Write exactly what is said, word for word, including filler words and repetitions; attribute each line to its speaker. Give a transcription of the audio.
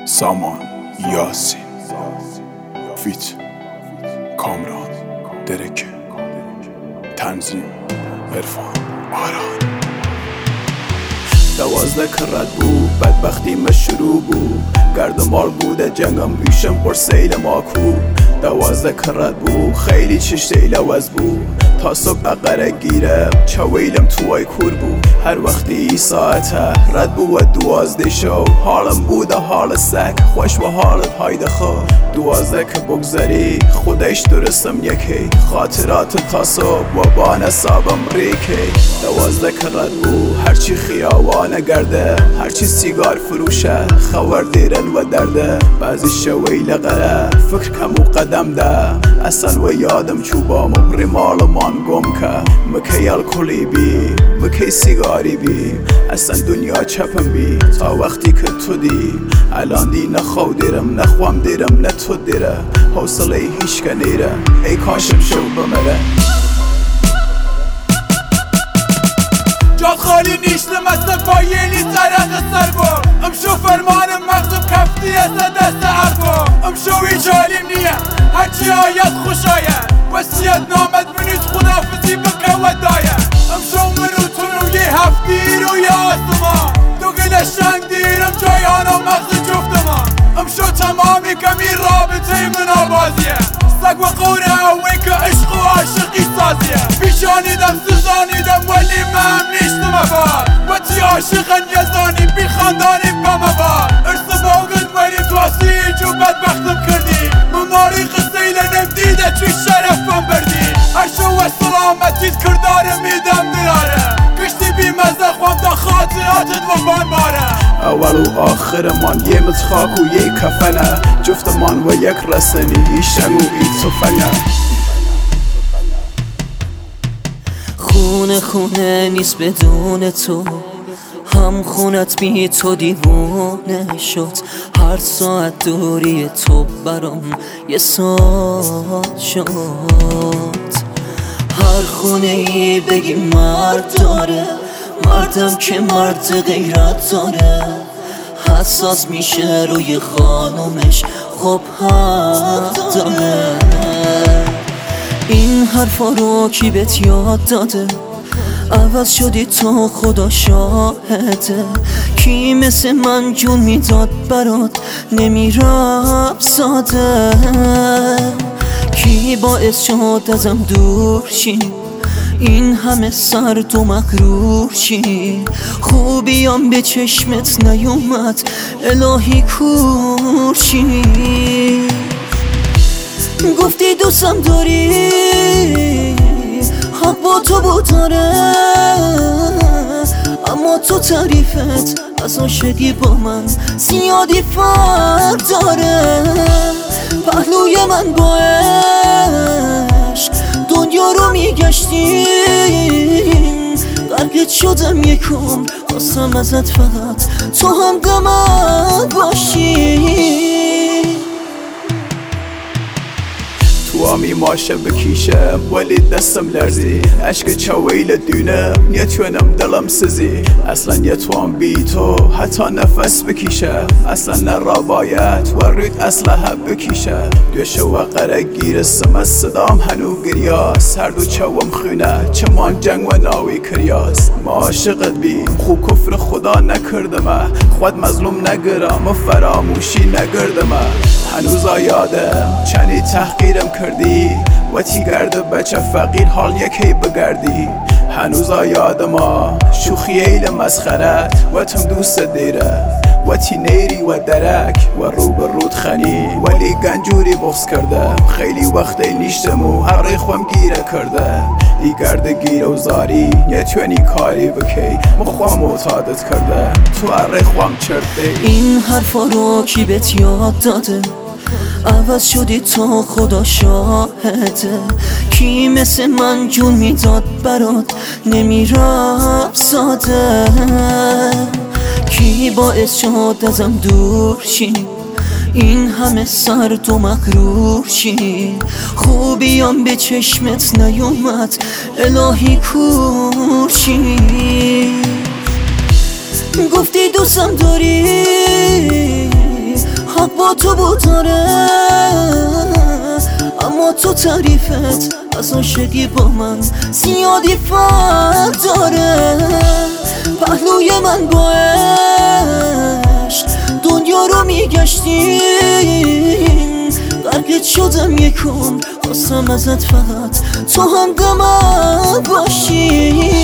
Speaker 1: سامان یاسین فیت کامران درک تنظیم عرفان آران.
Speaker 2: دوازده کرد بود بدبختی ما شروع بود، گرد مال بوده جنگم میشم پر سیل ماکو. دوازده کرد بود خیلی چشته لوز بود، تا صبح اقره گیرم چویلم توی کور بود. هر وقتی ای ساعته رد بود دوازده شو، حالم بوده حال سک خوش و حالت هایده خو. دوازده که بگذری خودش درستم یکی، خاطرات تا صبح و با نصابم ریکی. دوازده کرد بود هرچی خیاوانه گرده، هرچی سیگار فروشه خور دیرن و درده. بعضی شویل قره فکر کم و قدم ده، اصلا و یادم چوبام و ریمال من گم که. مکی الکلی بی مکی سیگاری بی، اصلا دنیا چپم بی تا وقتی که تو دی. الان دی نخو دیرم نخوام دیرم نه تو دیره، حوصله هیچ که نیره ای کاشم شو بمره.
Speaker 3: جاد خالی نیشتم از پایلی طرق سر با، امشو فرمانم مغزم کفتی از دست عربا. امشو هیچ حالیم نیه هرچی آید خوش آید، وسیعت نامد منیز خدافزی بکه و داید. امشو منو تونو یه هفتی رو یه آسمان، دو گل شنگ دیرم جایان و مغز جفتمان. امشو تمامی کمی رابطه من آبازیه، سگ و قوره اوی که عشق و عاشقی سازیه. بیشانیدم سزانیدم ولی من نیشتم افاد، و تی عاشقن یزانی بی خاندانی بم افاد. ارس باغن ولی تواسی جو بدبختم کردی، مماری قصیل نمدیده چوی شرفم بردی. عرشو و سلامتیت کردارم میدم دراره، کشتی بی مزه خوام تا خاطراتت و بان باره.
Speaker 2: اول و آخر من یه متخاک و یه کفنه، جفت من و یک رسنی ای شنگ و ای تفنه.
Speaker 4: خونه خونه نیست بدون تو، هم خونت بی تو دیوونه شد. هر ساعت دوری تو برام یه ساعت شد. هر خونه ای بگی مرد داره، مردم که مرد غیرت داره. حساس میشه روی خانومش خب حق داره. این حرفا رو کی بهت یاد داده؟ عوض شدی تو خدا شاهده. کی مثل من جون میداد برات نمیرفت ساده؟ کی باعث شد ازم دور شی این همه سرد و مغرور شی؟ خوبیام به چشمت نیومد الهی کور شی. گفتی دوستم داری حق با تو بود داره، اما تو تعریفت از عاشقی با من زیادی فرق داره. پهلوی من با عشق دنیا رو میگشتیم، غرقت شدم یکم خواستم ازت فقط تو هم غمم باشی.
Speaker 2: تو همی ماشه بکیشم ولی دستم لرزی، عشق چویل دونه نتونم دلم سزی. اصلا یتوان بی تو حتی نفس بکیشه، اصلا نرا باید و رید اسلحه بکیشه. دوشه و قره گیرستم از صدام هنو گریاس، هر دو چوم خونه چمان جنگ و ناوی کریاس. ما عاشقت بیم خو کفر خدا نکردم، خود مظلوم نگرم و فراموشی نگردم. هنوز یادم چنی تحقیرم کردی، و تی گرد بچه فقیر حال یکی بگردی. هنوز یادم شوخی ایل مسخرت و تم دوست دیره، و تی نیری و درک و رو به رود خنی. ولی گنجوری بغض کرده خیلی وقت نیشتم و هر خوام گیره کرده. ای گرد گیره و زاری نتونی کاری بکی، مخوام معتادت کرده تو هر خوام چرده.
Speaker 4: این حرفا رو کی بهت یاد داده؟ عوض شدی تو خدا شاهده. کی مثل من جون میداد برات نمیرفت ساده؟ کی باعث شد ازم دور شی این همه سرد و مغرور شی؟ خوبیام به چشمت نیومد الهی کور شی. گفتی دوستم داری یاد با تو بود داره، اما تو تعریفت از عاشقی با من زیادی فرق داره. پهلوی من با عشق دنیا رو میگشتیم، غرقت شدم یک عمر خواستم ازت فقط تو همدمم باشی.